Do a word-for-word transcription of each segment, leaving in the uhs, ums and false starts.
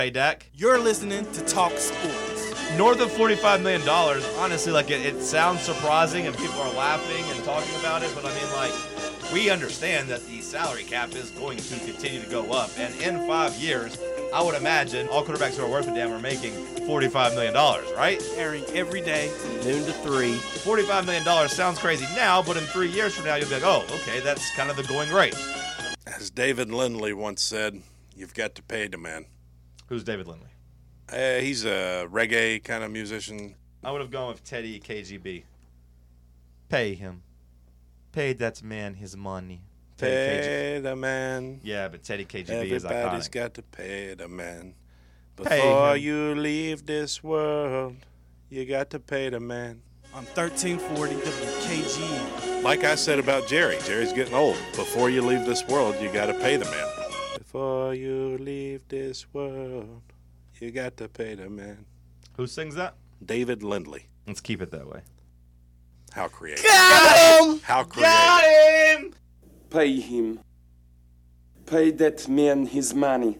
Hey, Dak. You're listening to Talk Sports. North of forty-five million dollars, honestly, like, it, it sounds surprising and people are laughing and talking about it, but I mean, like, we understand that the salary cap is going to continue to go up, and in five years, I would imagine all quarterbacks who are worth a damn are making forty-five million dollars, right? Airing every day from noon to three. forty-five million dollars sounds crazy now, but in three years from now, you'll be like, oh, okay, that's kind of the going rate. As David Lindley once said, you've got to pay the man. Who's David Lindley? Uh, he's a reggae kind of musician. I would have gone with Teddy K G B. Pay him. Pay that man his money. Pay the man. Yeah, but Teddy K G B is iconic. Everybody's got to pay the man. Pay Before him. you leave this world, you got to pay the man. On thirteen forty W K G. Like I said about Jerry, Jerry's getting old. Before you leave this world, you got to pay the man. Before you leave this world, you got to pay the man. Who sings that? David Lindley. Let's keep it that way. How creative. Got him! How creative. Got him! Pay him. Pay that man his money.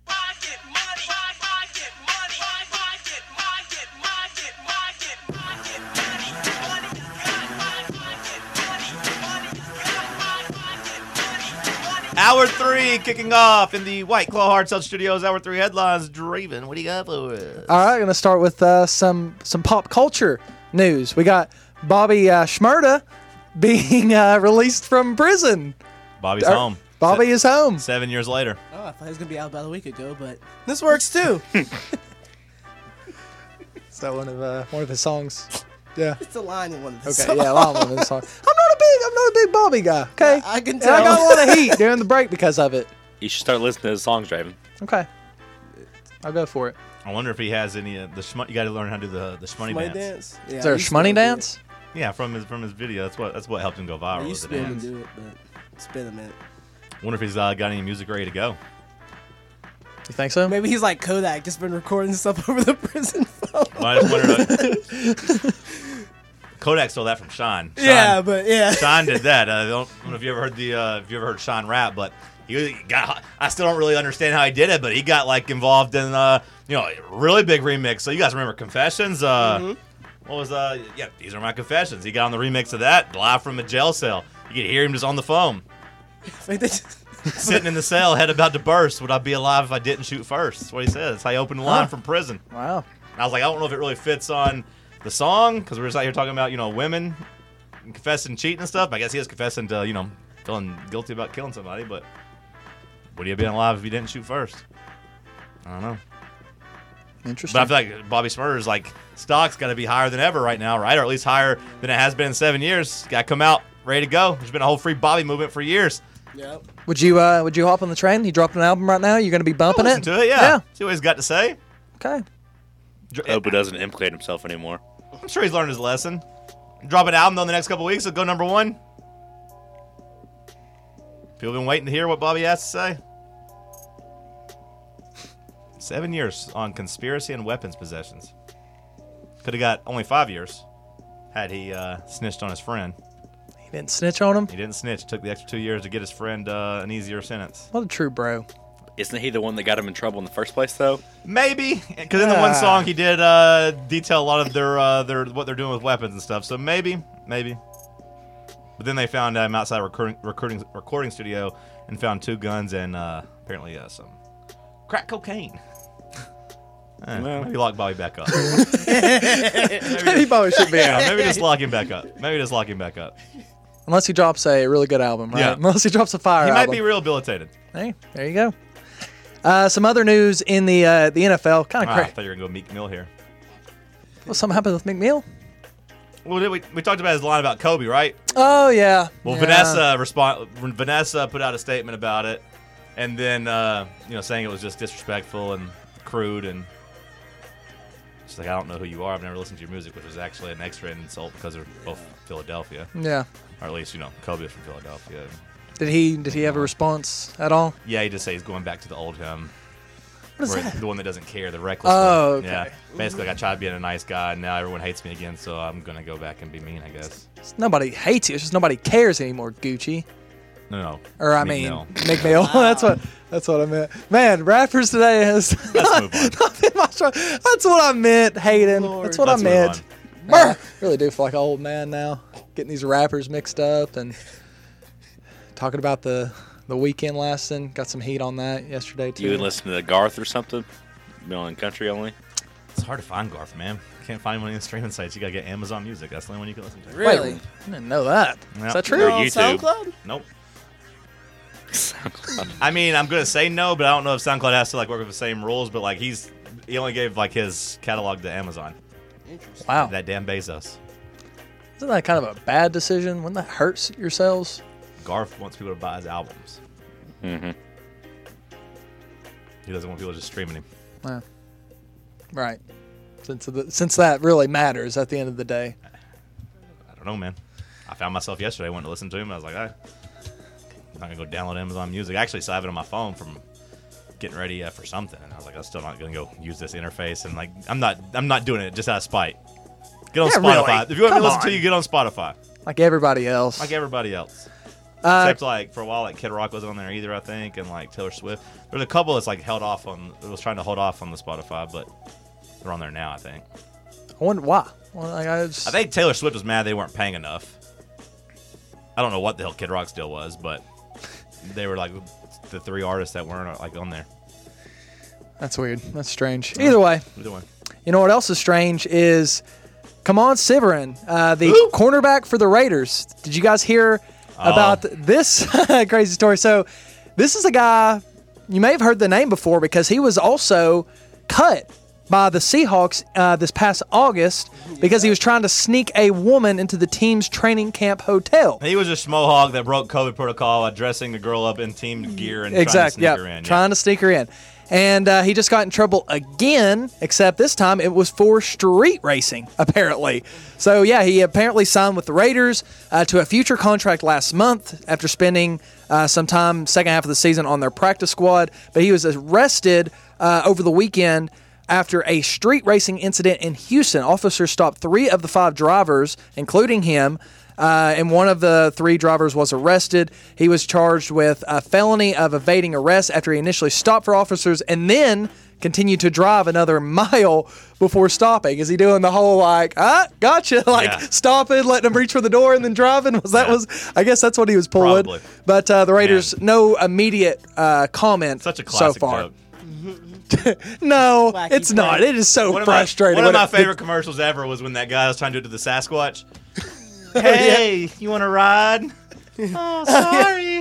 Hour three kicking off in the White Claw Hard South Studios. Hour three headlines. Draven, what do you got for us? All right, going to start with uh, some some pop culture news. We got Bobby uh, Shmurda being uh, released from prison. Bobby's Er, home. Bobby Se- is home. Seven years later. Oh, I thought he was going to be out about a week ago, but This works too. Is that one of uh, one of his songs? Yeah. it's a line in one of the Okay. songs. Yeah, a lot of his songs. I'm not a big I'm not a big Bobby guy. Okay. I can And tell. I got a lot of heat during the break because of it. You should start listening to his songs, Draven. Okay. I'll go for it. I wonder if he has any uh, the shmoney. You got to learn how to do the the shmoney Money dance. dance. Yeah, Is there I a used to be shmoney able to do dance? Yeah, from his from his video. That's what that's what helped him go it. viral. I was used to the be able dance. to do it, but it's been a minute. Wonder if he's uh, got any music ready to go. You think so? Maybe he's like Kodak, just been recording stuff over the prison phone. Well, I just wondered. Uh, Kodak stole that from Sean. Sean Yeah, but yeah. Sean did that. Uh, I don't, I don't know if you ever heard the uh, if you ever heard Sean rap, but he got. I still don't really understand how he did it, but he got like involved in uh, you know, a really big remix. So you guys remember Confessions? Uh, Mm-hmm. What was uh? Yeah, these are my confessions. He got on the remix of that live from a jail cell. You could hear him just on the phone, Like, they just- sitting in the cell, head about to burst. Would I be alive if I didn't shoot first? That's what he said. That's how he opened the line Huh. from prison. Wow. And I was like, I don't know if it really fits on the song because we're just out here talking about, you know, women and confessing cheating and stuff. I guess he is confessing to, you know, feeling guilty about killing somebody. But would he have been alive if he didn't shoot first? I don't know. Interesting. But I feel like Bobby Smurder's like stock's got to be higher than ever right now, right? Or at least higher than it has been in seven years. Got to come out ready to go. There's been a whole free Bobby movement for years. Yep. Would you uh would you hop on the train? He dropped an album right now. You're going to be bumping Listen it? to it, yeah. Yeah. See what he's got to say. Okay. Dr- Hope he doesn't implicate himself anymore. I'm sure he's learned his lesson. Drop an album though in the next couple weeks. It'll go number one. People been waiting to hear what Bobby has to say. Seven years on conspiracy and weapons possessions. Could have got only five years had he uh, snitched on his friend. He didn't snitch on him. He didn't snitch. Took the extra two years to get his friend uh, an easier sentence. What a true bro. Isn't he the one that got him in trouble in the first place, though? Maybe, because in the one Ah. song he did uh, detail a lot of their uh, their what they're doing with weapons and stuff. So maybe, maybe. But then they found him outside a recording recording recording studio and found two guns and uh, apparently uh, some crack cocaine. Eh, Well. maybe lock Bobby back up. Maybe Bobby should be Yeah, out. maybe just lock him back up. Maybe just lock him back up. Unless he drops a really good album, right? Yeah. Unless he drops a fire He might album. be rehabilitated. Hey, there you go. Uh, some other news in the uh, the N F L. Kind Ah, of I crazy. thought you were gonna go Meek Mill here. Well, something happened with McNeil. Well, did we we talked about his line about Kobe, right? Oh yeah. Well, yeah. Vanessa respond. Vanessa put out a statement about it, and then uh, you know, saying it was just disrespectful and crude, and she's like, I don't know who you are. I've never listened to your music, which was actually an extra insult because they're both Philadelphia, Yeah. or at least you know, Kobe is from Philadelphia. Did he did he have a response at all? Yeah, he just say he's going back to the old him. What is where- that? The one that doesn't care, the reckless Oh, one. okay. Yeah. Basically, like, I tried being a nice guy, and now everyone hates me again, so I'm gonna go back and be mean, I guess. Nobody hates you. It's just nobody cares anymore, Gucci. No, no. Or I Meek mean, Mill. Meek Mill. that's what that's what I meant. Man, rappers today has Let's move on. not been my strong- That's what I meant, Hayden. That's what Let's I move meant. on. Man, I really do feel like an old man now, getting these rappers mixed up and talking about the the weekend lasting. Got some heat on that yesterday too. You would listen to Garth or something? Been country only? It's hard to find Garth, man. Can't find one in the streaming sites. You gotta get Amazon Music. That's the only one you can listen to. Really? Wait, I didn't know that. Is Yep. that Or true? On YouTube. SoundCloud? Nope. I mean, I'm gonna say no, but I don't know if SoundCloud has to like work with the same rules. But like he's he only gave like his catalog to Amazon. Interesting. Wow. That damn Bezos. Isn't that kind of a bad decision? Wouldn't that hurt yourselves? Garth wants people to buy his albums. Mm-hmm. He doesn't want people just streaming him. Yeah. Right. Since the, since that really matters at the end of the day. I don't know, man. I found myself yesterday wanting to listen to him. And I was like, hey, I'm not gonna go download Amazon Music. I actually still have it on my phone from getting ready uh, for something, and I was like, I'm still not gonna go use this interface. And like, I'm not, I'm not doing it just out of spite. Get on Yeah, Spotify. really. If you want me Come to listen on. to you, get on Spotify, Like everybody else. like everybody else. Uh, Except like for a while, like Kid Rock wasn't on there either, I think, and like Taylor Swift. There's a couple that's like held off on. It was trying to hold off on the Spotify, but they're on there now, I think. I wonder why. Well, like, I, just, I think Taylor Swift was mad they weren't paying enough. I don't know what the hell Kid Rock's deal was, but they were like the three artists that weren't like on there. That's weird. That's strange. Either way, Either way. you know what else is strange is Kamon Siverin, uh, the Who? cornerback for the Raiders. Did you guys hear Oh. about this crazy story? So this is a guy, you may have heard the name before because he was also cut by the Seahawks uh, this past August because he was trying to sneak a woman into the team's training camp hotel. He was a schmohog that broke COVID protocol by dressing the girl up in team gear and trying to Exactly. sneak Yeah. her in. Trying to sneak her in. And uh, he just got in trouble again, except this time it was for street racing, apparently. So, yeah, he apparently signed with the Raiders uh, to a future contract last month after spending uh, some time second half of the season on their practice squad. But he was arrested uh, over the weekend after a street racing incident in Houston. Officers stopped three of the five drivers, including him, Uh, and one of the three drivers was arrested. He was charged with a felony of evading arrest after he initially stopped for officers and then continued to drive another mile before stopping. Is he doing the whole like, ah, gotcha, like Yeah. stopping, letting him reach for the door and then driving? Was that Yeah. was? I guess that's what he was pulling. Probably. But uh, the Raiders, Man. no immediate uh, comment Such a so classic far. joke. No, Wacky it's not. prank. It is so One of my, frustrating. one of when my it- favorite commercials ever was when that guy was trying to do it to the Sasquatch. Hey, you want to ride? Oh, sorry.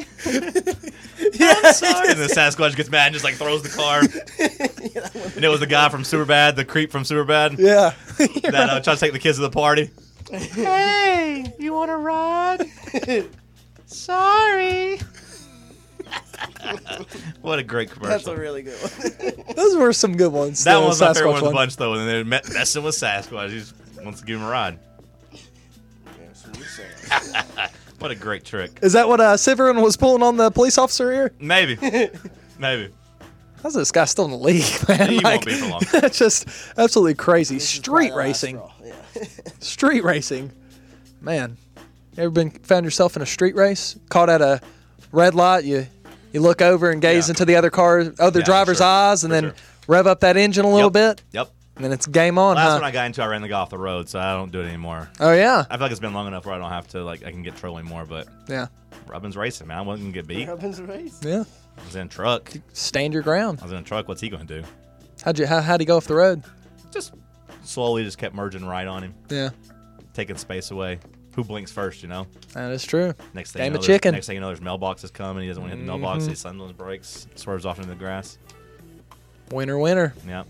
I'm sorry. And the Sasquatch gets mad and just like throws the car. And it was the guy from Superbad, the creep from Superbad, Yeah. that uh, tried to take the kids to the party. Hey, you want to ride? Sorry. What a great commercial. That's a really good one. Those were some good ones. That the one was my favorite Sasquatch one of the one. bunch, though. And they're me- messing with Sasquatch. He just wants to give him a ride. What a great trick. Is that what uh, Severin was pulling on the police officer here? Maybe. Maybe. How's this guy still in the league, man? He Like, won't be for long. That's just absolutely crazy. This is probably Street the last racing. straw. Yeah. Street racing. Man, you ever been found yourself in a street race? Caught at a red light, you you look over and gaze Yeah. into the other car, other Yeah, for driver's sure. eyes, and For then sure. rev up that engine a little Yep. bit, Yep. and then it's game on, Last huh? one I got into, I ran the guy off the road, so I don't do it anymore. Oh yeah, I feel like it's been long enough where I don't have to, like, I can get trolling more, but yeah, Robin's racing, man. I wasn't going to get beat. Robin's race. yeah. I was in a truck. Stand your ground. I was in a truck. What's he going to do? How'd you how how'd he go off the road? Just slowly just kept merging right on him, Yeah, taking space away. Who blinks first, you know? that is true. Next thing Game you know, of there's- chicken. Next thing you know, there's mailboxes coming. He doesn't want to hit the mailbox. He slams on his brakes, swerves off into the grass. Winner, winner. Yeah.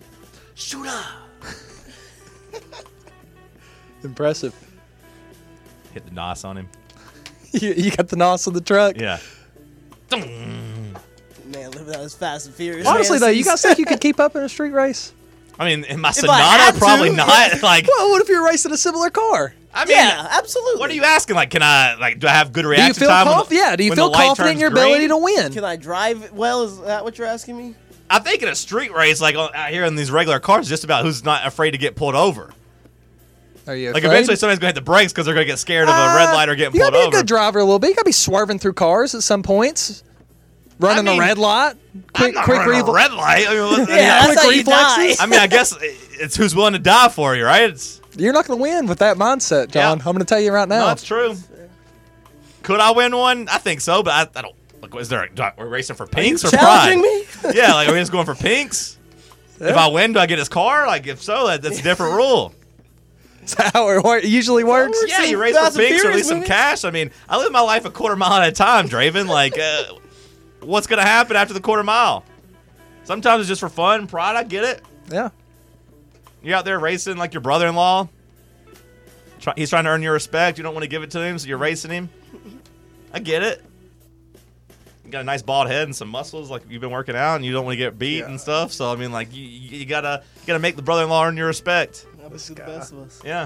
Impressive. Hit the N O S on him. You, you got the N O S on the truck. Yeah. Man, living out as fast and furious. Honestly, though, you fantasies. guys think you could keep up in a street race? I mean, in my I Sonata, had to. probably not. Like, Well, what if you're racing a similar car? I mean, Yeah, absolutely. what are you asking? Like, can I, like, do I have good Do reaction you feel time? when the- confident? Yeah. Do you when feel the light confident in turns your ability green? to win? Can I drive well? Is that what you're asking me? I think in a street race, like on- out here in these regular cars, it's just about who's not afraid to get pulled over. Are you Like afraid? eventually somebody's gonna hit the brakes because they're gonna get scared of a Uh, red light or getting you gotta pulled be over. a good driver a little bit. You gotta be swerving through cars at some points, running I mean, the red light. Quick, I'm not quick running a refle- red light. I mean, what- Yeah, yeah, quick how you reflexes. I mean, I guess it's who's willing to die for you, right? It's You're not gonna win with that mindset, John. Yeah. I'm gonna tell you right no, now. that's true. Could I win one? I think so, but I, I don't. Like, is there? A, we're racing for pinks or Challenging pride? me? Yeah, like are we just going for pinks? If I win, do I get his car? Like, if so, that, that's a different rule. That's how it wor- usually works. works. Yeah, you race Fast for and pinks or at Furious least some movie? cash. I mean, I live my life a quarter mile at a time, Draven. Like, uh, what's gonna happen after the quarter mile? Sometimes it's just for fun, pride. I get it. Yeah. You're out there racing like your brother-in-law. Try, he's trying to earn your respect. You don't want to give it to him, so you're racing him. I get it. You got a nice bald head and some muscles, like you've been working out, and you don't want to get beat and stuff. So I mean, like you, you, you gotta you gotta make the brother-in-law earn your respect. That was the best of us. Yeah.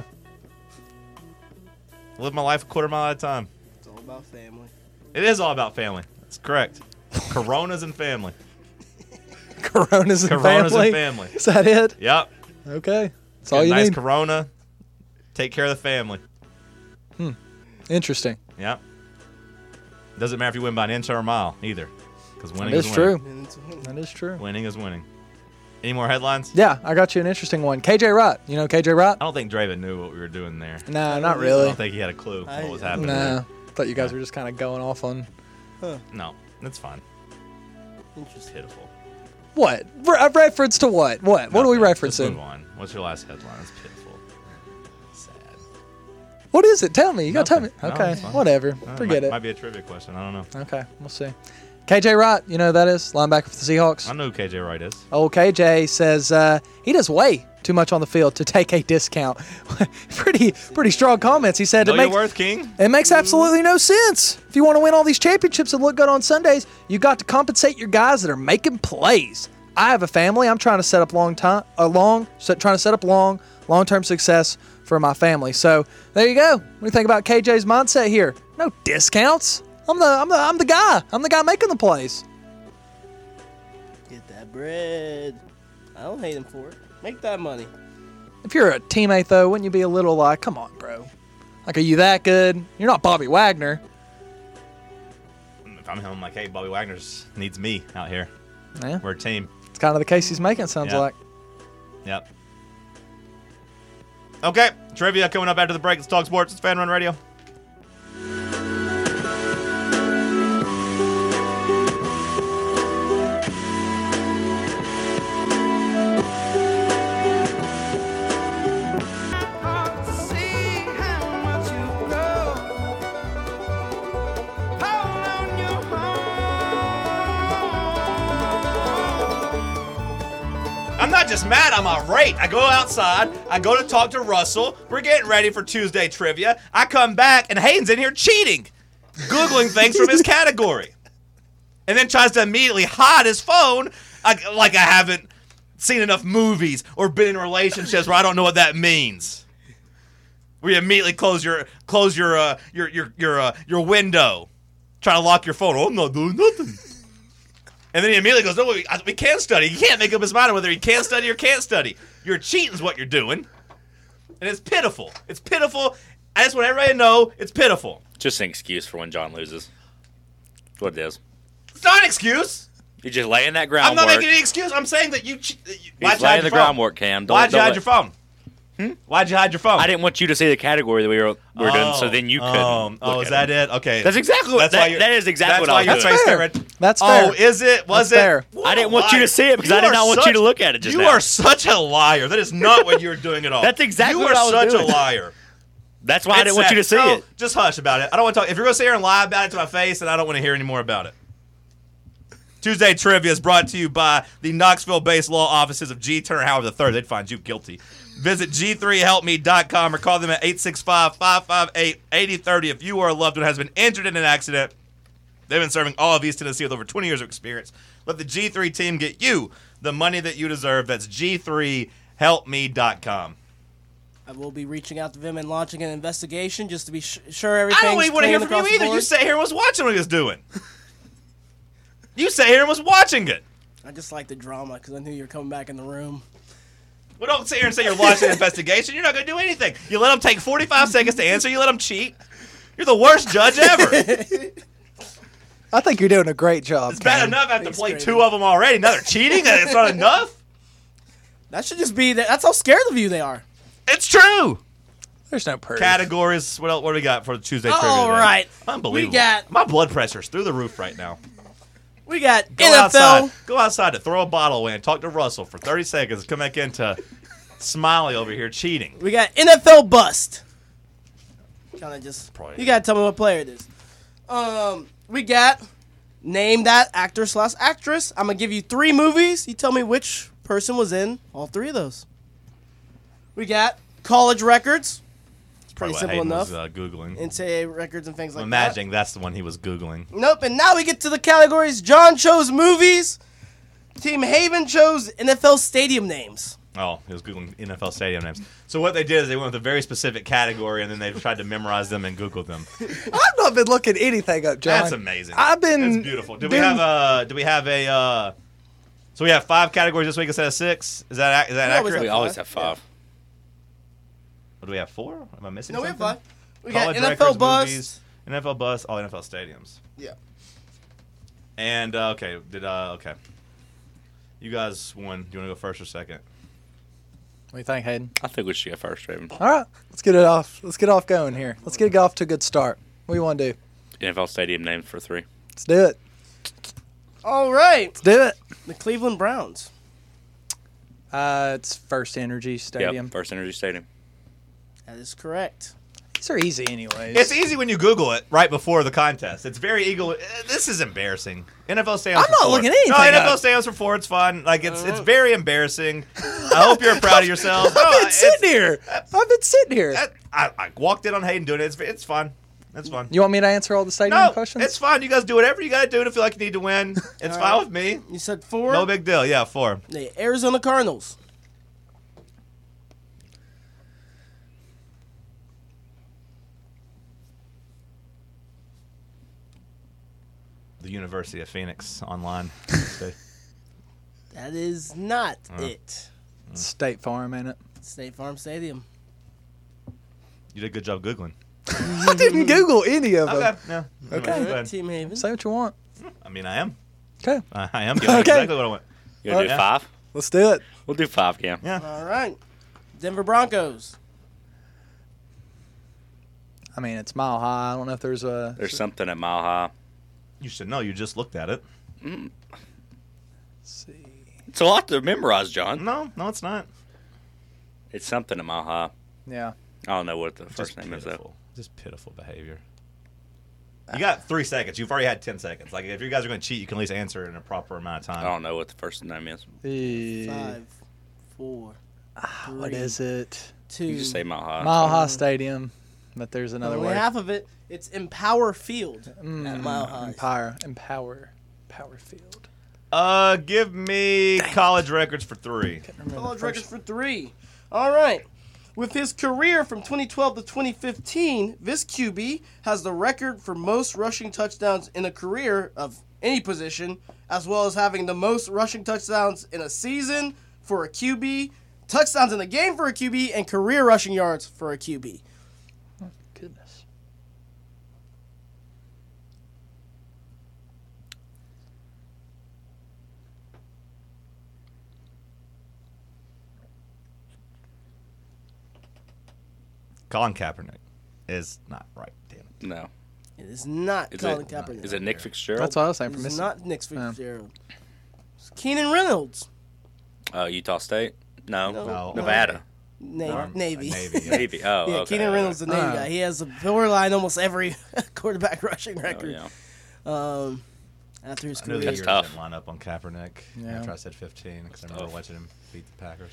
Live my life a quarter mile at a time. It's all about family. It is all about family. That's correct. Coronas and family. Coronas and Coronas family. and family. Is that it? Yep. Okay. That's Get all a you nice need. Corona. Take care of the family. Interesting. Yep. Doesn't matter if you win by an inch or a mile either, because winning That is is winning. true. And it's winning. That is true. Winning is winning. Any more headlines? Yeah, I got you an interesting one. K J Wright. You know K J Wright? I don't think Draven knew what we were doing there. No, not I really. don't think he had a clue I- what was happening. No. Thought you guys were just kind of going off on there. No, that's fine. Interesting. Pitiful. what? Re- a reference to what? What? What are we Nothing. Let's referencing? move on. What's your last headline? It's pitiful. Sad. What is it? Tell me. You got to tell me. Nothing. No, Okay. it's fine. Whatever. Uh, Forget might, it. Might be a trivia question. I don't know. Okay. We'll see. K J Wright. You know who that is? Linebacker for the Seahawks. I know who K J Wright is. Old K J says uh, he does way too much on the field to take a discount. pretty pretty strong comments. He said Know it your makes worth, King? it makes absolutely no sense. If you want to win all these championships and look good on Sundays, you got to compensate your guys that are making plays. I have a family. I'm trying to set up long time, a long, so trying to set up long, long-term success for my family. So there you go. What do you think about K J's mindset here? No discounts. I'm the I'm the I'm the guy. I'm the guy making the plays. Get that bread. I don't hate him for it. Make that money. If you're a teammate though, wouldn't you be a little like, come on, bro? Like, are you that good? You're not Bobby Wagner. If I'm him, I'm like, hey, Bobby Wagner's needs me out here. Yeah, We're a team. it's kind of the case he's making. Sounds Yeah. like. Yep. Okay, trivia coming up after the break. Let's talk sports. It's Fan Run Radio. I'm not just mad, I'm irate. I go outside, I go to talk to Russell. We're getting ready for Tuesday trivia. I come back, and Hayden's in here cheating, Googling things from his category. And then tries to immediately hide his phone like, like I haven't seen enough movies or been in relationships where I don't know what that means. Where you immediately close your close your uh, your your your uh, your window, try to lock your phone. Oh, I'm not doing nothing. And then he immediately goes, no, we, we can study. He can't make up his mind on whether he can study or can't study. You're cheating is what you're doing. And it's pitiful. It's pitiful. I just want everybody to know it's pitiful. Just an excuse for when John loses. That's what it is. It's not an excuse. You're just laying that I'm groundwork. not making any excuse. I'm saying that you... che- you why'd He's you hide laying your the phone? groundwork, Cam. Don't, Why'd you don't hide let- your phone? Hmm? Why'd you hide your phone? I didn't want you to see the category that we were, we were doing, so then you couldn't. Oh, look oh at is that them. it? Okay. That's exactly what That's that, why you're- that is exactly that's what why I your was face doing. got red. That's Oh, fair. is it? Was That's it? fair. What I a didn't want you liar. to see it because I You did are not want such- you to look at it just You now. are such a liar. That is not what you were doing at all. That's exactly you what are I was such doing. a liar. That's why I It's didn't want you to sad. see No, it. Just hush about it. I don't want to talk. If you're going to sit here and lie about it to my face, then I don't want to hear any more about it. Tuesday Trivia is brought to you by the Knoxville-based law offices of G. Turner Howard the third. They'd find you guilty. Visit G three help me dot com or call them at eight six five, five five eight, eight zero three zero if you or a loved one has been injured in an accident. They've been serving all of East Tennessee with over twenty years of experience. Let the G three team get you the money that you deserve. That's G three help me dot com. I will be reaching out to them and launching an investigation just to be sh- sure everything's I don't even want to hear clean from you across the either. You board. sat here and was watching what he was doing. You sat here and was watching it. I just like the drama because I knew you were coming back in the room. Well, don't sit here and say you're launching an investigation. You're not going to do anything. You let them take forty-five seconds to answer. You let them cheat. You're the worst judge ever. I think you're doing a great job. It's bad Cam. enough I have to Thanks, play Craven. two of them already. Now they're cheating? It's not enough? That should just be that. That's how scared of you they are. It's true. There's no proof. Categories. What else, what do we got for the Tuesday trivia All today? right. Unbelievable. We got My blood pressure's through the roof right now. we got Go N F L. outside. Go outside to throw a bottle away and talk to Russell for thirty seconds. Come back into Smiley over here cheating. We got N F L bust. Kind of just. Probably- You gotta tell me what player it is. Um, we got name that actor slash actress. I'm gonna give you three movies. You tell me which person was in all three of those. We got college records. It's pretty Probably what simple Hayden enough. Was, uh, Googling. N C A A records and things like I'm that. imagining that's the one he was Googling. Nope, and now we get to the categories. John chose movies. Team Haven chose N F L stadium names. Oh, he was Googling N F L stadium names. So what they did is they went with a very specific category, and then they tried to memorize them and Googled them. I've not been looking anything up, John. That's amazing. I've been. That's beautiful. Do we been- have a? Do we have a? Uh, so we have five categories this week instead of six. Is that is that We always accurate? We have always five. have five. Or do we have four? Am I missing No, we have something? five. We College got N F L records, bust. movies, N F L bus, all N F L stadiums. Yeah. And uh, okay, did uh, okay. You guys won. Do you want to go first or second? What do you think, Hayden? I think we should go first, Raven. All right, let's get it off. Let's get off going here. Let's get it off to a good start. What do you want to do? N F L stadium names for three. Let's do it. All right. Let's do it. The Cleveland Browns. Uh, it's First Energy Stadium. Yep, First Energy Stadium. That is correct. These are easy, anyways. It's easy when you Google it right before the contest. It's very eagle. eh, This is embarrassing. N F L stands. I'm for not four. looking anything No, N F L up. stands for four. It's fun. Like it's it's very embarrassing. I hope you're proud of yourself. No, I've been it's- sitting here. I've been sitting here. I, I walked in on Hayden doing it. It's it's fun. It's fun. You want me to answer all the stadium No, questions? it's fine. You guys do whatever you got to do to feel like you need to win. It's All fine right. with me. You said four. No big deal. Yeah, four. The Arizona Cardinals. The University of Phoenix online. That is not Uh. it. State Farm, ain't it? State Farm Stadium. You did a good job Googling. I didn't Google any of them. Okay. Yeah. Okay. Go Alright, ahead. Team Haven. Say what you want. I mean, I am. Okay, I I am giving Okay. exactly what I want. You gonna do Yeah. five? let's do it. We'll do five, Cam. Yeah. All right. Denver Broncos. I mean, it's Mile High. I don't know if there's a. There's something at Mile High. You should know. You just looked at it. Let's see. It's a lot to memorize, John. No, no, it's not. It's something at Mile High. Yeah. I don't know what the first Just name is, though. pitiful. Just pitiful behavior. You got three seconds. You've already had ten seconds. Like if you guys are going to cheat, you can at least answer in a proper amount of I time. don't know what the first name is. Eh, Five, four, What is it? two. You just say Mile High. Mile High Stadium, but there's another Only word. half of it. It's Empower Field at Mm, Mile High. Empower. Empower. Power Field. Uh, give me college records for three. Remember College the first- records for three. All right. With his career from twenty twelve to twenty fifteen, this Q B has the record for most rushing touchdowns in a career of any position, as well as having the most rushing touchdowns in a season for a Q B, touchdowns in a game for a Q B, and career rushing yards for a Q B. Goodness. Colin Kaepernick is not right. Damn it. No. It is not Is Colin it, Kaepernick. is it Nick Fitzgerald? That's what I was saying It for is missing. not Nick Yeah. Fitzgerald. It's Keenan Reynolds. Uh, Utah State? No. No. No. Nevada. Na- Um, Navy. Navy. Yeah. Maybe. Oh, Yeah, okay. Keenan Reynolds, the Navy Ah. guy. He has a borderline almost every quarterback rushing Oh, record. yeah. Um, after his I knew the career. That's years tough. didn't line up on Kaepernick Yeah. after I said fifteen because I remember tough. watching him beat the Packers.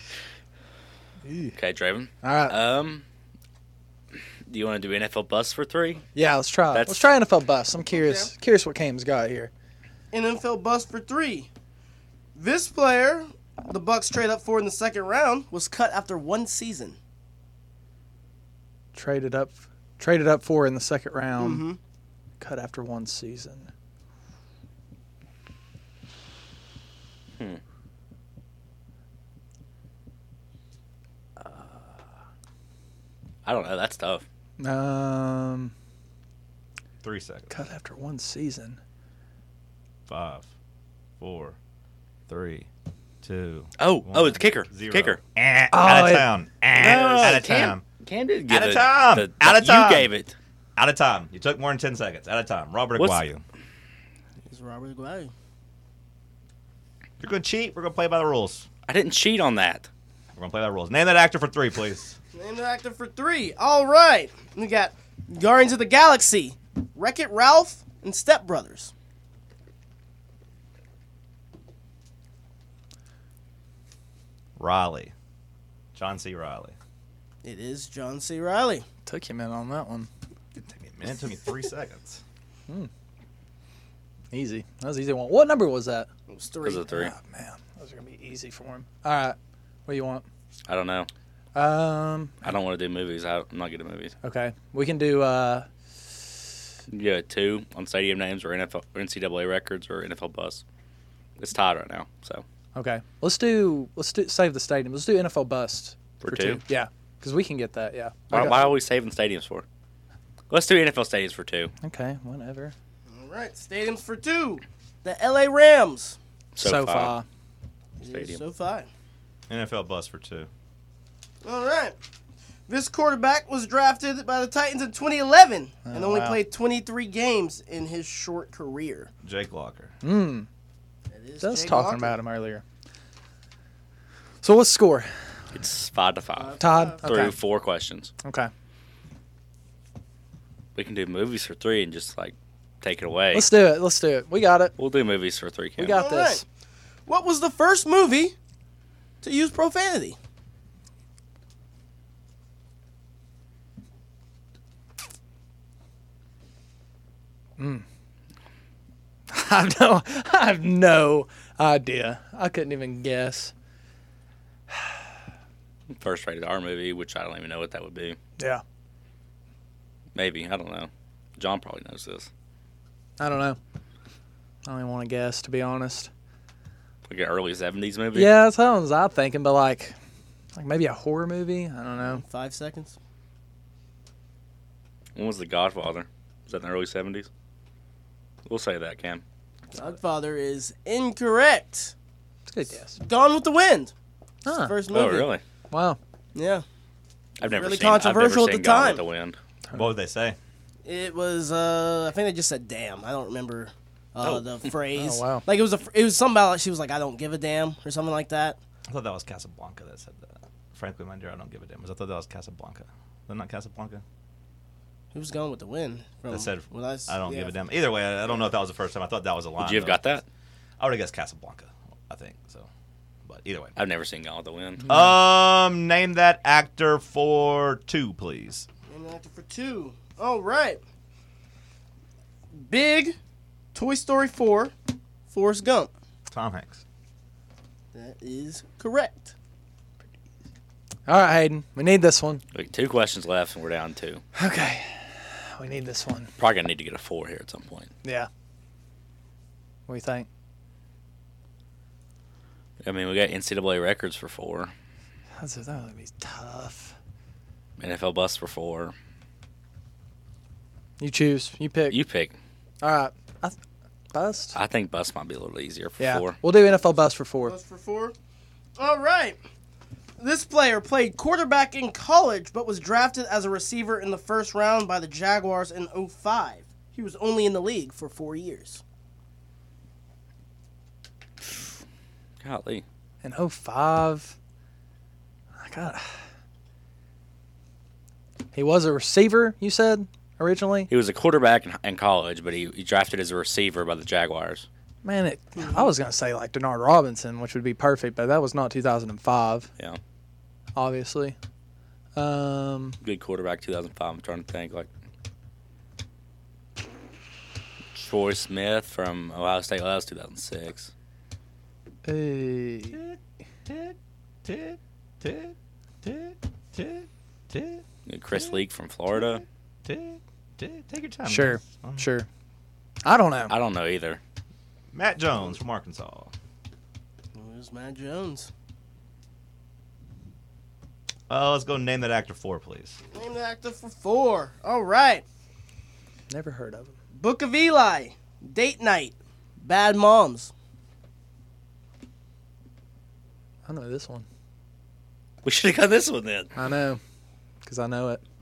Okay, Draven. All right. Um, do you want to do N F L bus for three? yeah, let's try. it. that's- Let's try N F L bus. I'm curious. Curious what Cam's got here. N F L bust for three. This player, the Bucks trade up for in the second round, was cut after one season. Traded up, traded up for in the second round. Mm-hmm. Cut after one season. Hmm. I don't know. That's tough. Um, Three seconds. cut after one season. Five, four, three, two. Oh, one, oh, it's kicker. zero. Kicker. Eh, Oh, out of it- town. Eh, out of Cam- town. Cam did give Out of it. time. The, Out of you time. gave it. Out of time. You took more than ten seconds. Out of time. Robert What's- Aguayo. It's Robert Aguayo. If you're going to cheat, we're going to play by the rules. I didn't cheat on that. We're going to play by the rules. Name that actor for three, please. Name the actor for three. All right. We got Guardians of the Galaxy, Wreck-It Ralph, and Step Brothers. Riley. John C. Riley. It is John C. Reilly. Took you a minute on that one. It took me a minute. It took me three seconds. Easy. That was an easy one. What number was that? It was It three. was a three. Oh, man. Those are going to be easy for him. All right. What do you want? I don't know. Um. I don't want to do movies. I, I'm not good at movies. Okay. We can do. Uh. Yeah, two on stadium names or N F L, or N C double A records or N F L bus. It's tied right now. So Okay. Let's do. Let's do. Save the stadium. Let's do N F L bust For two? Yeah, because we can get that. Yeah. why, Okay. why are we saving stadiums for? Let's do N F L stadiums for two. Okay. Whatever. All right. Stadiums for two. The L A Rams. So, far. far. It is Stadium. SoFi. N F L bus for two. All right. This quarterback was drafted by the Titans in twenty eleven and Oh, only wow. played twenty-three games in his short career. Jake Locker. Hmm. That is Just Jake talking Locker. about him earlier. So what's the score? It's five to five. Todd. Through Okay. four questions. Okay. We can do movies for three and just like take it away. Let's do it. Let's do it. We got it. We'll do movies for three. We Cam. got All this. right. What was the first movie to use profanity? I have no. I have no idea. I couldn't even guess. First rated R movie, which I don't even know what that would be. Yeah. Maybe. I don't know. John probably knows this. I don't know. I don't even want to guess, to be honest. Like an early seventies movie? Yeah, that's what I was I thinking, but like, like maybe a horror movie. I don't know. Five seconds. When was The Godfather? Was that in the early seventies? We'll say that, Cam. Godfather is incorrect. It's a good guess. Gone with the Wind. Huh. First movie. Oh, really? Wow. Yeah. I've never Really seen, I've controversial never at seen the Gone time. with the Wind. What would they say? It was. Uh, I think they just said "damn." I don't remember uh, Oh. the phrase. Oh, wow. Like it was a. It was something about like she was like, "I don't give a damn" or something like that. I thought that was Casablanca that said that. Frankly, my dear, I don't give a damn. I thought that was Casablanca. Was that not Casablanca? Who was going with the wind? From, That said, when I, s- I don't yeah. give a damn. Either way, I I don't know if that was the first time. I thought that was a line. Would you have though. got that? I would have guessed Casablanca. I think so. But either way. I've never seen Gone with the Wind. Um, name that actor for two, please. And an actor for two. All right. Big, Toy Story four, Forrest Gump. Tom Hanks. That is correct. All right, Hayden. We need this one. Like, two questions left, and we're down two. Okay. We need this one. Probably gonna need to get a four here at some point. Yeah. What do you think? I mean, we got N C double A records for four, That's, that would be tough. N F L bus for four. You choose. You pick. You pick. All right. I th- bust. I think bus might be a little easier for yeah. four. We'll do N F L bust for four. Plus for four. All right. This player played quarterback in college, but was drafted as a receiver in the first round by the Jaguars in oh five. He was only in the league for four years. Golly. In oh five. I got. He was a receiver, you said, originally? He was a quarterback in, in college, but he, he drafted as a receiver by the Jaguars. Man, it, I was going to say like Denard Robinson, which would be perfect, but that was not two thousand five, Yeah. obviously. Um, Good quarterback, two thousand five. I'm trying to think. Like Troy Smith from Ohio State. Well, that was two thousand six. eh, Chris Leak from Florida. Take your time. sure, guys. Um, sure. I don't know. I don't know either. Matt Jones from Arkansas. There's Matt Jones. Uh, let's go name that actor four, please. Name the actor for four. All right. Never heard of him. Book of Eli, Date Night, Bad Moms. I know this one. We should have got this one then. I know, because I know it.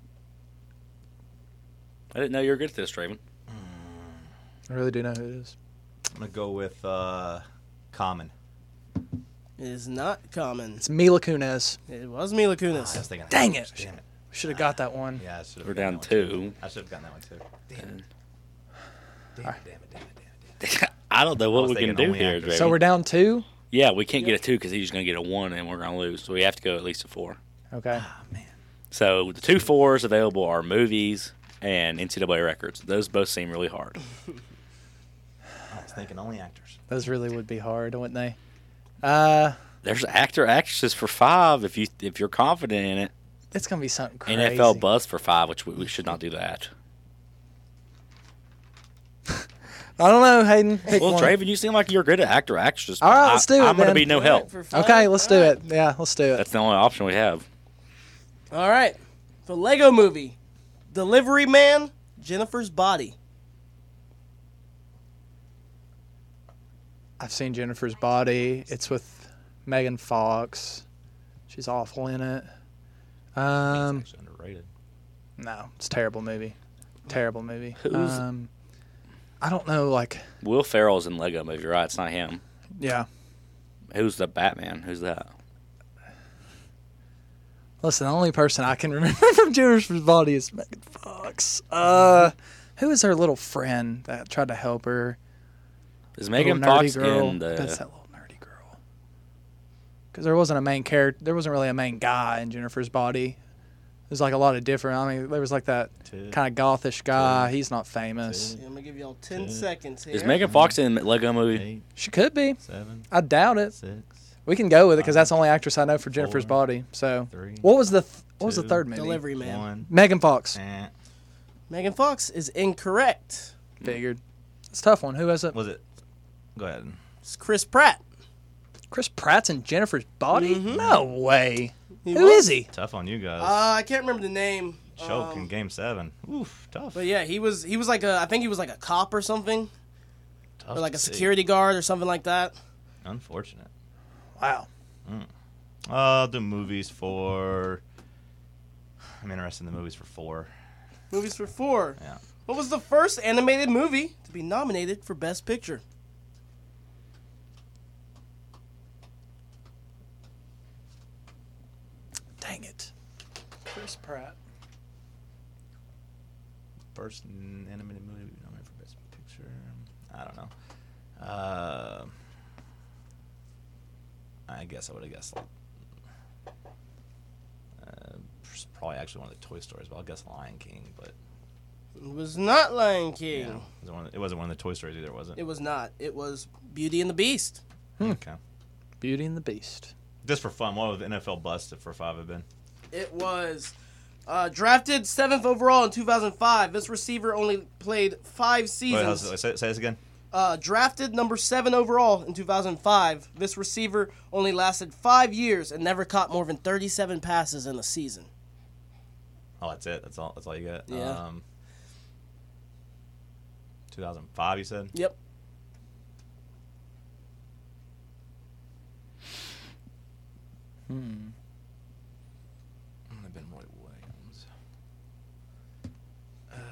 I didn't know you were good at this, Draven. I really do know who it is. I'm gonna go with uh, Common. It is not Common. It's Mila Kunis. It was Mila I Kunis. was thinking, Dang it. Damn it. Should have got that one. Yeah, I should have. We're down two. I should have gotten that one too. Damn it. Damn it, damn it, damn it, damn it. I don't know I what was we can thinking do only here, actors. Draven. So we're down two? Yeah, we can't get a two because he's going to get a one and we're going to lose. So we have to go at least a four. Okay. Ah, man. So the two fours available are movies and N C double A records. Those both seem really hard. I was thinking only actors. Those really would be hard, wouldn't they? Uh, There's actor actresses for five if you if you're confident in it. it's going to be something crazy. N F L buzz for five, which we, we should not do that. I don't know, Hayden. Pick Well, one. Draven, you seem like you're good at actor actresses. All right, I- let's do it I'm going to then. be no help. For five. Okay, let's do All right. it. Yeah, let's do it. That's the only option we have. All right. The Lego Movie, Delivery Man, Jennifer's Body. I've seen Jennifer's Body. It's with Megan Fox. She's awful in it. Um, It's actually underrated. no, it's a terrible movie. Terrible movie. Who's- Um, I don't know, like, Will Ferrell's in Lego Movie, right? It's not him. yeah. Who's the Batman? Who's that? Listen, the only person I can remember from Jennifer's Body is Megan Fox. Uh, who is her little friend that tried to help her? Is Little Megan nerdy Fox girl. in That's the? that little nerdy girl. Because there wasn't a main character. There wasn't really a main guy in Jennifer's Body. There's like a lot of different. I mean, there was like that Two. kind of gothish guy. He's not famous. Two. Yeah, I'm going to give y'all ten Two. seconds here. Is Megan Fox in Lego Movie? Eight, She could be. seven, I doubt it. six, We can go with it because that's the only actress I know for Jennifer's Four. Body. So, three, what was the th- what was the two, third movie? Delivery Man. one. Megan Fox. Eh. Megan Fox is incorrect. Figured. It's a tough one. Who has it? Was it? Go ahead. It's Chris Pratt. Chris Pratt's in Jennifer's Body? Mhm. No way. He Who was. is he? Tough on you guys. Uh, I can't remember the name. Choke Um, in Game Seven. Oof, tough. But yeah, he was he was like a I think he was like a cop or something, tough or like to a see. security guard or something like that. Unfortunate. Wow. I'll do movies for. I'm interested in the movies for four. Movies for four. Yeah. What was the first animated movie to be nominated for Best Picture? Dang it. Chris Pratt. First n- animated movie nominated for Best Picture. I don't know. Uh, I guess I would have guessed like. Uh, it's probably actually one of the Toy Stories, but I'll guess Lion King. But It was not Lion King. yeah, it, was one of the- it wasn't one of the Toy Stories either, was it? It was not. It was Beauty and the Beast. Okay. Beauty and the Beast. Just for fun, what would the N F L bust for five have been? It was uh, drafted seventh overall in two thousand five. This receiver only played five Wait, seasons. how's- say, say this again. Uh, drafted number seven overall in two thousand five. This receiver only lasted five years and never caught more than thirty-seven passes in a season. Oh, that's it. That's all. That's all you got. Yeah. Um, two thousand five, you said. Yep. Hmm. Would have been Roy Williams. Uh,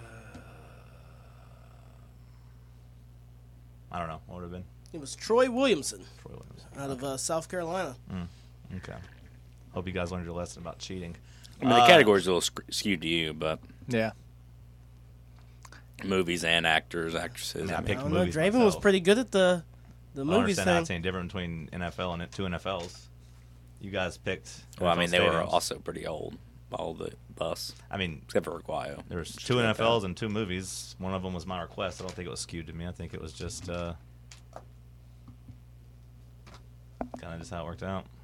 I don't know. What would have been? It was Troy Williamson Troy Williams. out of uh, South Carolina. Okay. Hope you guys learned your lesson about cheating. I mean, the Uh, category's a little sc- skewed to you, but Yeah. movies and actors, actresses. Yeah, I I mean, picked I don't know. movies Draven was myself. pretty good at the the I don't movies understand how thing. it's any different between N F L and two N F Ls. You guys picked. well, I N F L mean, they were stadiums. also pretty old, all the bus, I mean, except for Aguayo. there was Just two like N F Ls that. and two movies. One of them was my request. I don't think it was skewed to me. I think it was just uh, kind of just how it worked out.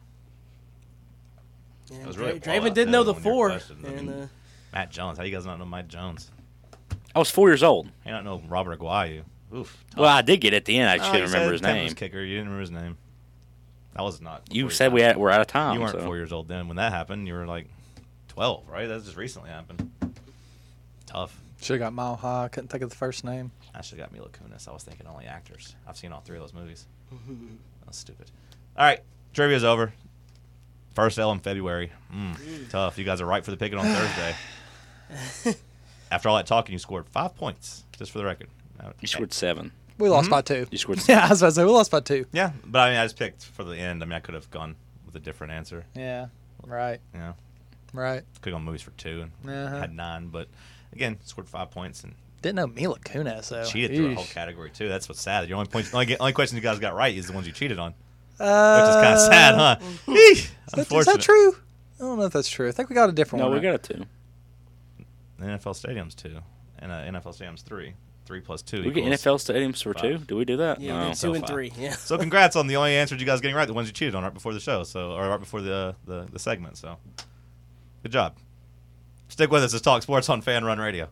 Yeah, It was Dra- really Draven well did out know there the when you're four. questioned. I And, mean, uh, Matt Jones. How do you guys not know Matt Jones? I was four years old. You don't know Robert Aguayu. Oof. tough. Well, I did get it at the end. I just Oh, didn't you remember said his Tevin name. was kicker. You didn't remember his name. I was not. You before said your we time. had, we're out of time. You weren't so. four years old then when that happened. You were like twelve, right? That just recently happened. Tough. Should have got Mile High. I couldn't think of the first name. I should have got Mila Kunis. I was thinking only actors. I've seen all three of those movies. That's stupid. All right, trivia's over. First L in February. Mm, tough. You guys are right for the picket on Thursday. After all that talking, you scored five points, just for the record. You scored seven. We lost Mhm. by two. You scored Yeah, I was about to say, we lost by two. Yeah, but I mean, I just picked for the end. I mean, I could have gone with a different answer. Yeah, right, You know, right. could have gone movies for two and Uh-huh. had nine. But again, scored five points and Didn't know Mila Kunis, though. cheated through a whole Eesh. category too. That's what's sad. The only points, only, only questions you guys got right is the ones you cheated on, Uh, which is kind of sad, huh? Eesh, Is that, unfortunate. is that true? I don't know if that's true. I think we got a different No, one. we got it too. N F L stadiums two, and uh, N F L stadiums three. Three plus two. We get equals- N F L stadiums for five. two. Do we do that? Yeah, No. we did two so and five. three. Yeah. So congrats on the only answers you guys getting right, the ones you cheated on right before the show, so or right before the the, the segment. So good job. Stick with us. Let's talk sports on Fan Run Radio.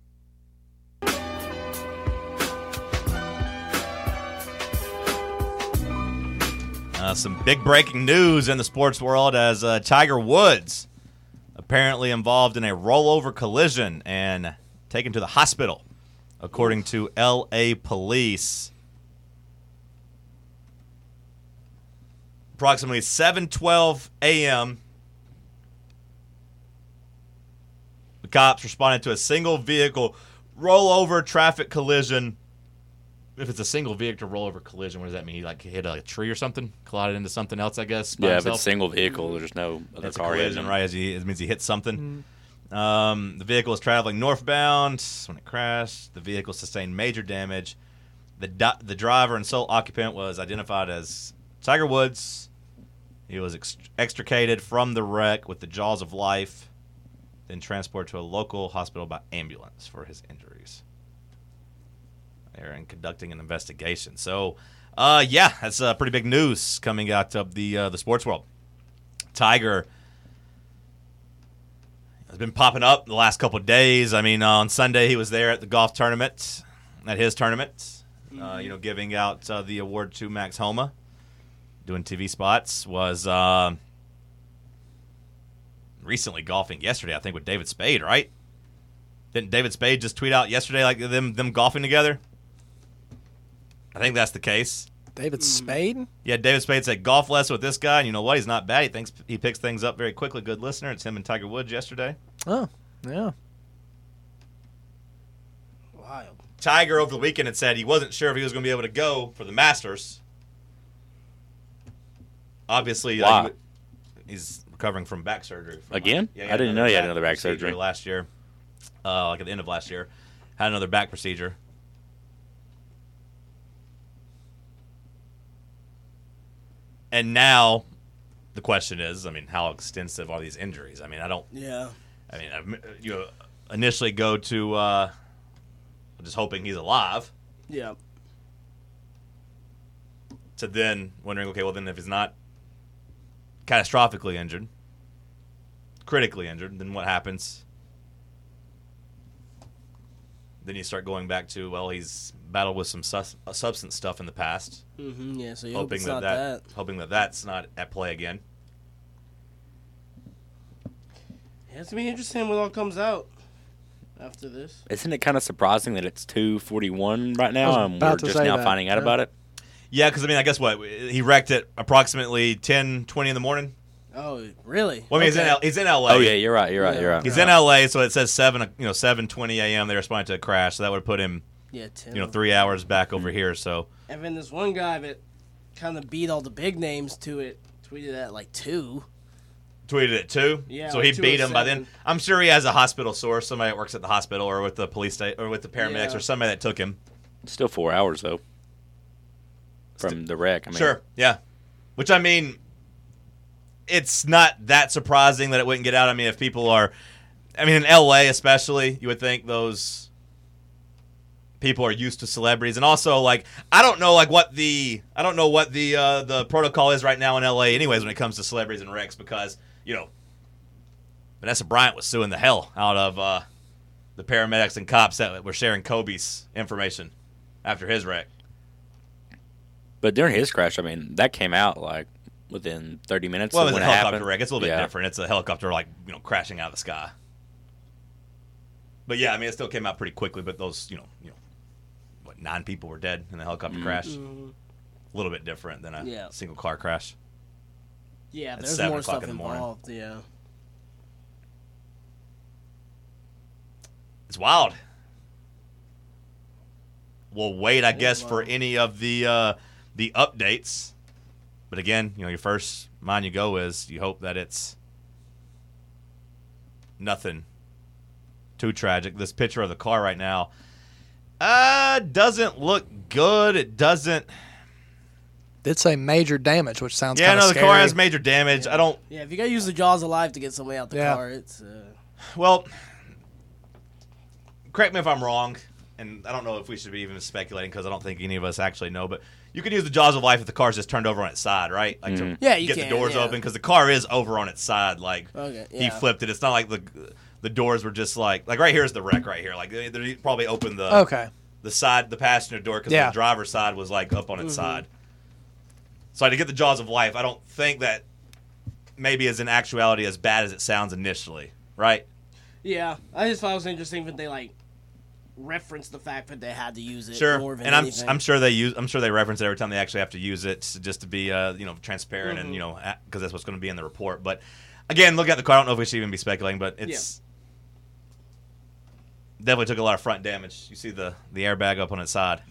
Uh, some big breaking news in the sports world as uh, Tiger Woods apparently involved in a rollover collision and taken to the hospital, according to L A police. Approximately seven twelve a.m., the cops responded to a single vehicle rollover traffic collision. If it's a single vehicle rollover collision, what does that mean? He like hit a tree or something, collided into something else, I guess. by Yeah, if himself? it's single vehicle, there's no other That's a car in collision, it. right? As he, it means he hit something. Um, the vehicle was traveling northbound when it crashed. The vehicle sustained major damage. The di- the driver and sole occupant was identified as Tiger Woods. He was ex- extricated from the wreck with the jaws of life, then transported to a local hospital by ambulance for his injuries. They're in conducting an investigation. So, uh, yeah, that's uh, pretty big news coming out of the uh, the sports world. Tiger has been popping up the last couple of days. I mean, uh, on Sunday he was there at the golf tournament, at his tournament, mm-hmm. uh, you know, giving out uh, the award to Max Homa, doing T V spots. Was uh, recently golfing yesterday, I think, with David Spade, right? Didn't David Spade just tweet out yesterday like them them golfing together? I think that's the case. David Spade? Yeah, David Spade said golf lesson with this guy, and you know what? He's not bad. He thinks he picks things up very quickly. Good listener. It's him and Tiger Woods yesterday. Oh, yeah. Wild. Tiger over the weekend had said he wasn't sure if he was going to be able to go for the Masters. Obviously, Wow. uh, he- he's recovering from back surgery. From, Again? Yeah, I didn't know he had another back procedure surgery. last year. Uh, like at the end of last year, had another back procedure. And now, the question is, I mean, how extensive are these injuries? I mean, I don't. Yeah. I mean, I'm- you initially go to uh, just hoping he's alive, Yeah. to then wondering, okay, well, then if he's not catastrophically injured, critically injured, then what happens? Then you start going back to, well, he's battled with some sus- uh, substance stuff in the past, Mm-hmm. Yeah. So you hope hoping it's that, not that, that. hoping that that's not at play again. Yeah, it's gonna be interesting when it all comes out after this. Isn't it kind of surprising that it's two forty-one right I now was and we're about to just say now that, finding out yeah. about it? Yeah, because I mean, I guess what he wrecked at approximately ten, twenty in the morning. Oh, really? Well, I mean, he's in Okay. L- he's in L A. Oh yeah, you're right. You're right. Yeah. You're right. He's in L A, so it says seven, you know, seven twenty a.m. They responded to a crash, so that would have put him, Yeah, Tim. you know, three hours back over here. So And then this one guy that kind of beat all the big names to it tweeted at like two. tweeted it too. Yeah, So like he two beat oh him by then. seven. I'm sure he has a hospital source, somebody that works at the hospital or with the police sta- or with the paramedics Yeah. or somebody that took him. Still four hours though from the wreck. I mean, Sure, yeah. Which I mean, it's not that surprising that it wouldn't get out. I mean, if people are, I mean, in L A especially, you would think those people are used to celebrities, and also like I don't know like what the I don't know what the uh, the protocol is right now in L A. Anyways, when it comes to celebrities and wrecks, because you know Vanessa Bryant was suing the hell out of uh, the paramedics and cops that were sharing Kobe's information after his wreck. But during his crash, I mean, that came out like within thirty minutes. Well, of it's a when it helicopter happened. wreck. It's a little bit Yeah. different. It's a helicopter like you know crashing out of the sky. But yeah, I mean, it still came out pretty quickly. But those, you know, you know, what nine people were dead in the helicopter crash. Mhm. A little bit different than a Yeah. single car crash. Yeah, At there's seven more o'clock stuff in the morning. involved. Yeah. It's wild. We'll wait, I It is guess, for wild. any of the uh, the updates. But again, you know, your first mind you go is you hope that it's nothing too tragic. This picture of the car right now uh, doesn't look good. It doesn't. Did say major damage, which sounds Yeah, kind of no, the scary. car has major damage. I don't. Yeah, if you gotta use the jaws of life to get somebody out the Yeah. car, it's. Uh, Well, correct me if I'm wrong, and I don't know if we should be even speculating because I don't think any of us actually know, but you can use the jaws of life if the car's just turned over on its side, right? Like to Yeah, you get can, the doors yeah. open because the car is over on its side. Like Okay, he yeah. flipped it. It's not like the the doors were just like like right here is the wreck right here. Like they, they probably opened the Okay. the side the passenger door because Yeah. the driver's side was like up on its Mm-hmm. side. So to get the jaws of life, I don't think that maybe is in actuality as bad as it sounds initially, right? yeah, I just thought it was interesting that they like referenced the fact that they had to use it. Sure, more than and I'm anything. I'm sure they use I'm sure they reference it every time they actually have to use it just to be uh you know transparent Mm-hmm. and you know because that's what's going to be in the report. But again, look at the car. I don't know if we should even be speculating, but it's definitely took a lot of front damage. You see the the airbag up on its side.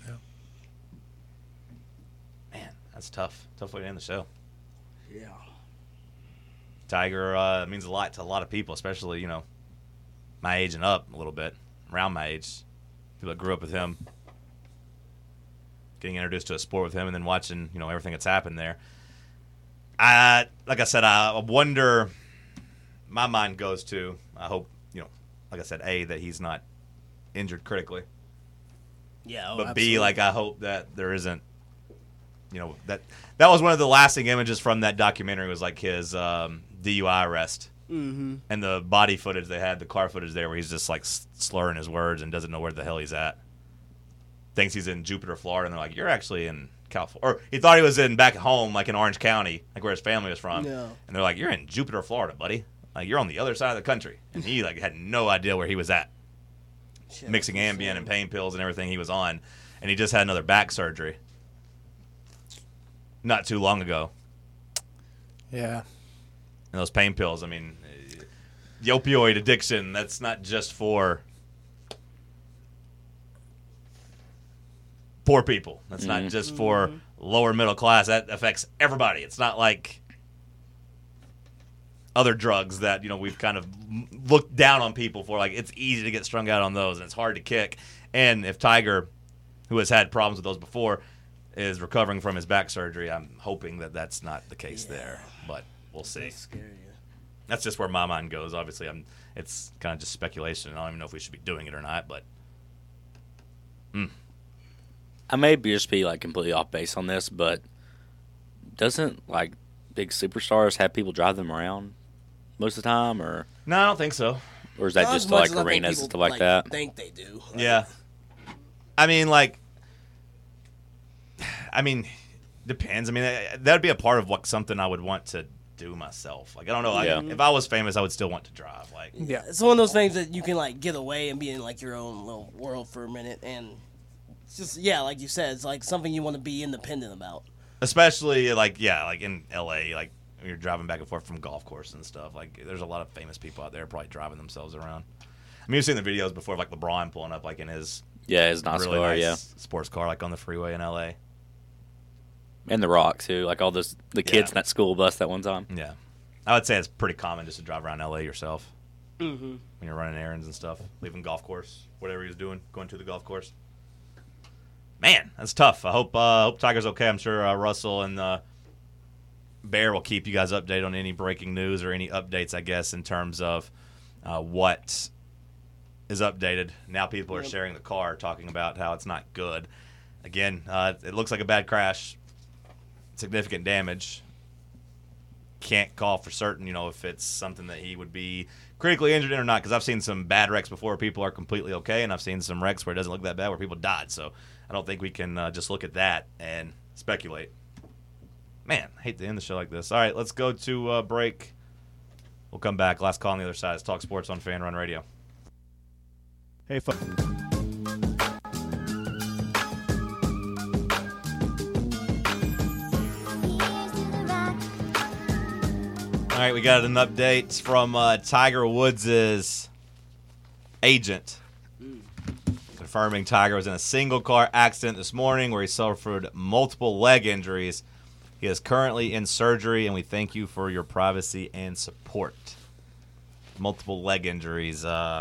Man, that's tough. Tough way to end the show. Yeah. Tiger uh, means a lot to a lot of people, especially you know my age and up a little bit, around my age. People that grew up with him, getting introduced to a sport with him, and then watching you know everything that's happened there. I like I said, I wonder. My mind goes to I hope you know, like I said, A, that he's not injured critically, Yeah. Oh, but absolutely. B, like I hope that there isn't. You know that that was one of the lasting images from that documentary was like his um, D U I arrest. Mm-hmm. And the body footage they had, the car footage there, where he's just like s- slurring his words and doesn't know where the hell he's at. Thinks he's in Jupiter, Florida, and they're like, "You're actually in California." Or he thought he was in back home, like in Orange County, like where his family was from. Yeah. And they're like, "You're in Jupiter, Florida, buddy. Like you're on the other side of the country." And he like had no idea where he was at, Shit, mixing that's Ambien insane. and pain pills and everything he was on, and he just had another back surgery not too long ago. Yeah. And those pain pills, I mean, uh, the opioid addiction, that's not just for poor people. That's not just for lower middle class. That affects everybody. It's not like other drugs that, you know, we've kind of looked down on people for. Like, it's easy to get strung out on those, and it's hard to kick. And if Tiger, who has had problems with those before, is recovering from his back surgery, I'm hoping that that's not the case there. But we'll see. That's scary. That's just where my mind goes. Obviously, I'm. It's kind of just speculation. I don't even know if we should be doing it or not. But I may be just be like completely off base on this, but doesn't like big superstars have people drive them around most of the time, or no, I don't think so. or is that Not just as to, much like as I think arenas people, and stuff like, that? Think they do. Yeah. I mean, like, I mean, depends. I mean, that would be a part of what something I would want to do myself. Like, I don't know. Like, Yeah. if I was famous, I would still want to drive. Like, Yeah. It's one of those things that you can like get away and be in like your own little world for a minute, and it's just yeah, like you said, it's like something you want to be independent about. especially like yeah, like in L A, like when you're driving back and forth from golf course and stuff. Like, there's a lot of famous people out there probably driving themselves around. I mean, you've seen the videos before of like LeBron pulling up like in his Yeah, it's nice really car, nice yeah, sports car, like on the freeway in L A. and the Rock too. Like all those the kids Yeah. in that school bus that one time. Yeah, I would say it's pretty common just to drive around L A yourself Mm-hmm. when you're running errands and stuff, leaving golf course, whatever he was doing, going to the golf course. Man, that's tough. I hope uh, hope Tiger's okay. I'm sure uh, Russell and uh, Bear will keep you guys updated on any breaking news or any updates, I guess, in terms of uh, what is updated. Now people are sharing the car, talking about how it's not good. Again, uh, it looks like a bad crash, significant damage. Can't call for certain, you know, if it's something that he would be critically injured in or not, because I've seen some bad wrecks before where people are completely okay, and I've seen some wrecks where it doesn't look that bad where people died. So I don't think we can uh, just look at that and speculate. Man, I hate to end the show like this. All right, let's go to uh, break. We'll come back. Last call on the other side. It's Talk Sports on Fan Run Radio. Hey, folks. All right, we got an update from uh, Tiger Woods' agent, confirming Tiger was in a single-car accident this morning where he suffered multiple leg injuries. He is currently in surgery, and we thank you for your privacy and support. Multiple leg injuries. Uh,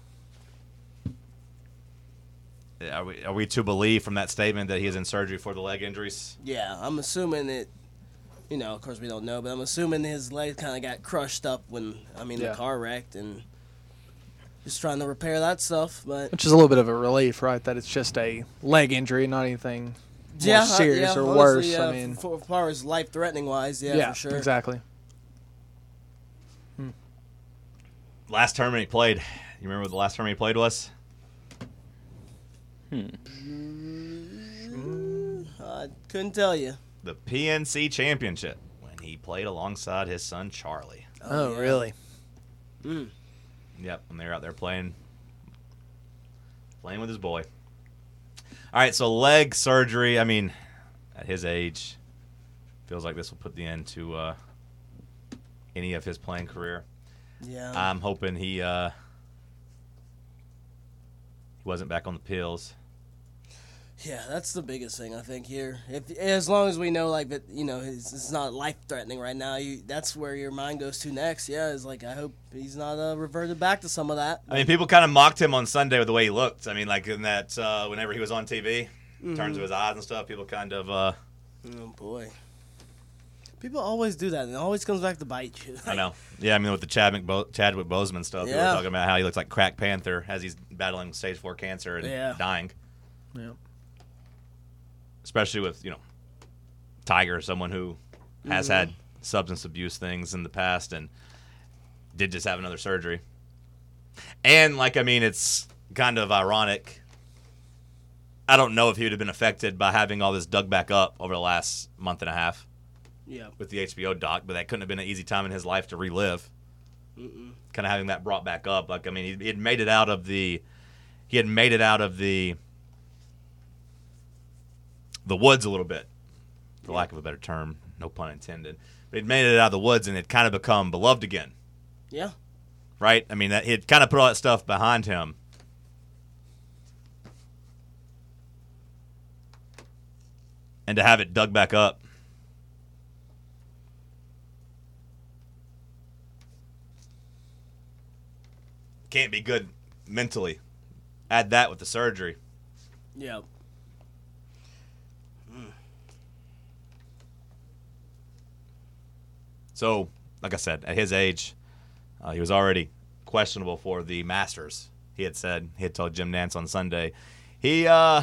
mm. are, we, are we to believe from that statement that he is in surgery for the leg injuries? Yeah, I'm assuming it. You know, of course we don't know, but I'm assuming his leg kind of got crushed up when, I mean, Yeah. the car wrecked, and just trying to repair that stuff. But Which is a little bit of a relief, right? That it's just a leg injury, not anything more yeah, serious yeah, or honestly, worse. Yeah, I mean, for, as far as life threatening wise, yeah, yeah, for sure. exactly. Last tournament he played. You remember what the last tournament he played was? Hmm. I couldn't tell you. The P N C Championship when he played alongside his son Charlie. Oh, yeah. really? Mm. Yep, when they were out there playing, playing with his boy. All right, so leg surgery. I mean, at his age, feels like this will put the end to uh, any of his playing career. Yeah. I'm hoping he uh, he wasn't back on the pills. Yeah, that's the biggest thing I think here. If as long as we know, like that, you know, it's, it's not life threatening right now. You that's where your mind goes to next. Yeah, is like I hope he's not uh, reverted back to some of that. I mean, people kind of mocked him on Sunday with the way he looked. I mean, like in that uh, whenever he was on T V, in terms of his eyes and stuff, people kind of. Uh, Oh boy, people always do that, and it always comes back to bite you. I know. Yeah, I mean, with the Chadwick, Bo- Chadwick Boseman stuff, they were Yeah. talking about how he looks like Crack Panther as he's battling stage four cancer and Yeah. dying. Yeah. Especially with, you know, Tiger, someone who has Mm-hmm. had substance abuse things in the past and did just have another surgery. And, like, I mean, it's kind of ironic. I don't know if he would have been affected by having all this dug back up over the last month and a half Yeah. with the H B O doc, but that couldn't have been an easy time in his life to relive. Mm-mm. Kind of having that brought back up. Like, I mean, he, he had made it out of the, he had made it out of the, the woods a little bit, for lack of a better term, no pun intended. But he'd made it out of the woods and had kind of become beloved again, Yeah. right? I mean, that he'd kind of put all that stuff behind him. And to have it dug back up. Can't be good mentally. Add that with the surgery. Yeah. So, like I said, at his age, uh, he was already questionable for the Masters. He had said, he had told Jim Nantz on Sunday, he uh,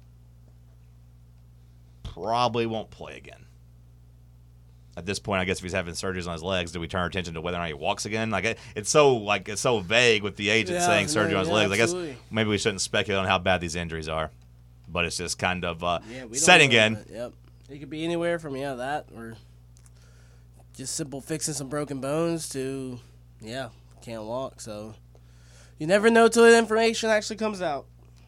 probably won't play again. At this point, I guess if he's having surgeries on his legs, do we turn our attention to whether or not he walks again? Like it, it's so like it's so vague with the agent Yeah, saying surgery no, on his yeah, legs. I guess absolutely. maybe we shouldn't speculate on how bad these injuries are, but it's just kind of uh, Yeah. We don't setting know in. that. Yep. It could be anywhere from yeah that or just simple fixing some broken bones to yeah can't walk. So you never know till the information actually comes out.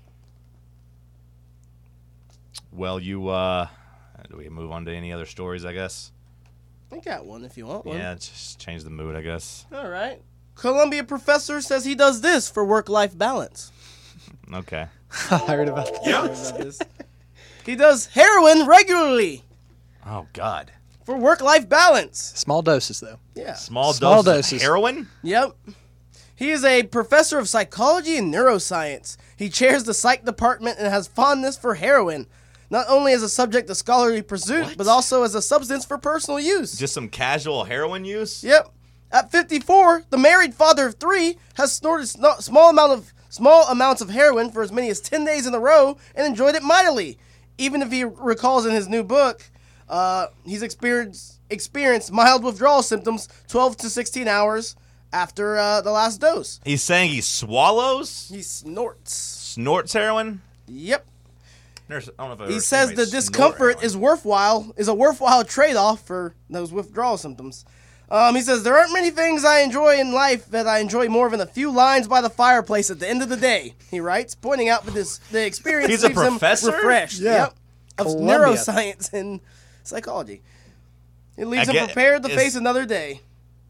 Well, you uh, do we move on to any other stories? I guess. I got one if you want one. Yeah, just change the mood, I guess. All right. Columbia professor says he does this for work-life balance. Okay. I heard about that. I heard about this. He does heroin regularly Oh God. for work-life balance. Small doses, though. Yeah. Small, Small doses, doses. of heroin? Yep. He is a professor of psychology and neuroscience. He chairs the psych department and has fondness for heroin, not only as a subject of scholarly pursuit, What? but also as a substance for personal use. Just some casual heroin use? Yep. At fifty-four, the married father of three has snorted sno- small amount of small amounts of heroin for as many as ten days in a row and enjoyed it mightily. Even if he recalls in his new book, uh, he's experienced experienced mild withdrawal symptoms twelve to sixteen hours after uh, the last dose. He's saying he swallows? He snorts. Snorts heroin? Yep. Nurse, I don't know if He I've says ever the seen anybody discomfort snort is worthwhile, is a worthwhile trade-off for those withdrawal symptoms. Um, he says, there aren't many things I enjoy in life that I enjoy more than a few lines by the fireplace at the end of the day, he writes, pointing out that this, the experience He's a leaves him professor? refreshed. Yeah. Yep, of Columbia. neuroscience and psychology. It leaves I him get- prepared to is- face another day.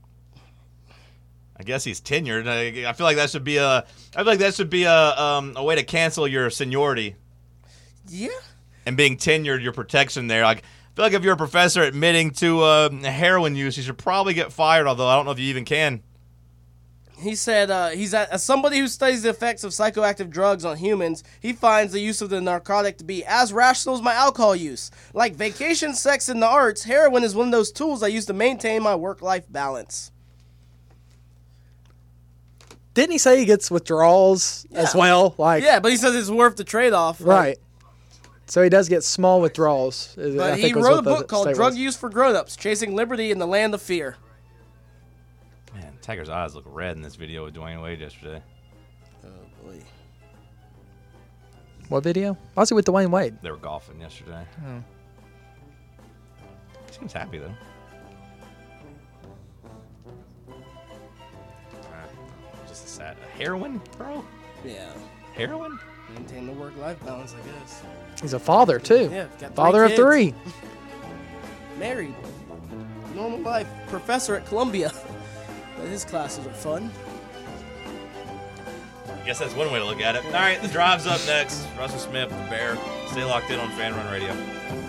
I guess he's tenured. I, I feel like that should be a. I feel like that should be a um, a way to cancel your seniority. Yeah. And being tenured, your protection there. Like, I feel like if you're a professor admitting to uh, heroin use, you should probably get fired. Although I don't know if you even can. He said, uh, he's at, as somebody who studies the effects of psychoactive drugs on humans, he finds the use of the narcotic to be as rational as my alcohol use. Like vacation, sex, and the arts, heroin is one of those tools I use to maintain my work-life balance. Didn't he say he gets withdrawals as well? Like, Yeah, but he says it's worth the trade-off. right. So he does get small withdrawals. is- But I he think was wrote a what the book called state Drug was. Use for Grown-Ups, Chasing Liberty in the Land of Fear. Man, Tiger's eyes look red in this video with Dwayne Wade yesterday. Oh, boy. What video? I was it with Dwayne Wade. They were golfing yesterday. He seems happy though. Uh, Just a sad heroin, bro. Yeah. Heroin. Maintain the work-life balance, I guess. He's a father too. Yeah, got three Father of kids. three. Married. Normal life. Professor at Columbia. But his classes are fun. I guess that's one way to look at it. All right, the drive's up next. Russell Smith, the Bear. Stay locked in on Fan Run Radio.